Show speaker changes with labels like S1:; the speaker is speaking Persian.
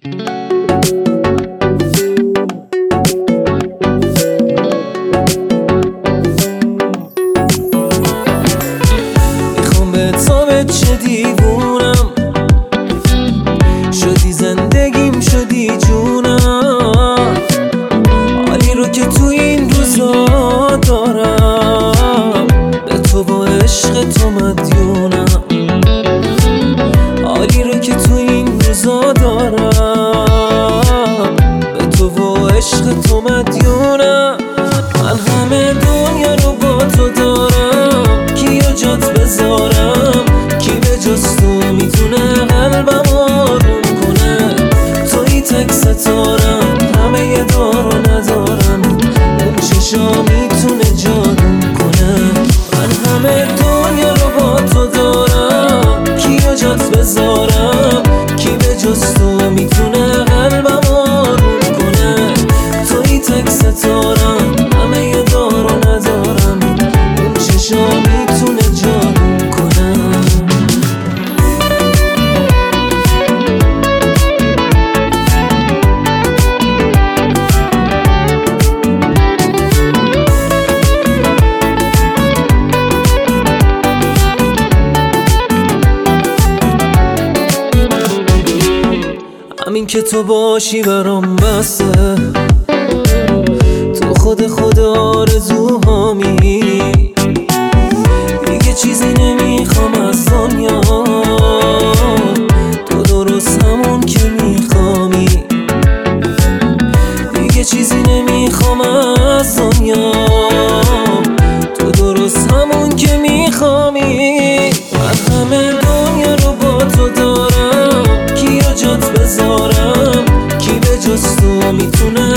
S1: میخوام به تو چه دیوونم شدی، زندگیم شدی جونم، حالی رو که تو این روزا دارم به تو با عشق تو مدیونم، حالی رو که تو این روزا دارم به تو با عشق تو مدیونم. من همه دنیا رو با تو دارم، کیو جات بذارم؟ کی به جز تو میتونه قلبم آروم کنه؟ توی تک ستارم، همه یه دار و ندارم، اون چشا میتونه جادوم کنه. من همه دنیا رو با تو دارم، کیو جات بذارم؟ کی به جز تو میتونه قلبم آروم کنه؟ توی تک ستارم، همه یه دار و ندارم، اون چشا میتونه جادوم کنه. همین که تو باشی برام بسه، تو خود آرزوهامی، دیگه چیزی نمیخوام از دنیا، تو درست همون که میخوامی، دیگه چیزی نمیخوام از دنیا، تو درست همون که میخوامی. من همه دنیا رو با تو دارم، کیو جات بذارم؟ کی به جز تو میتونه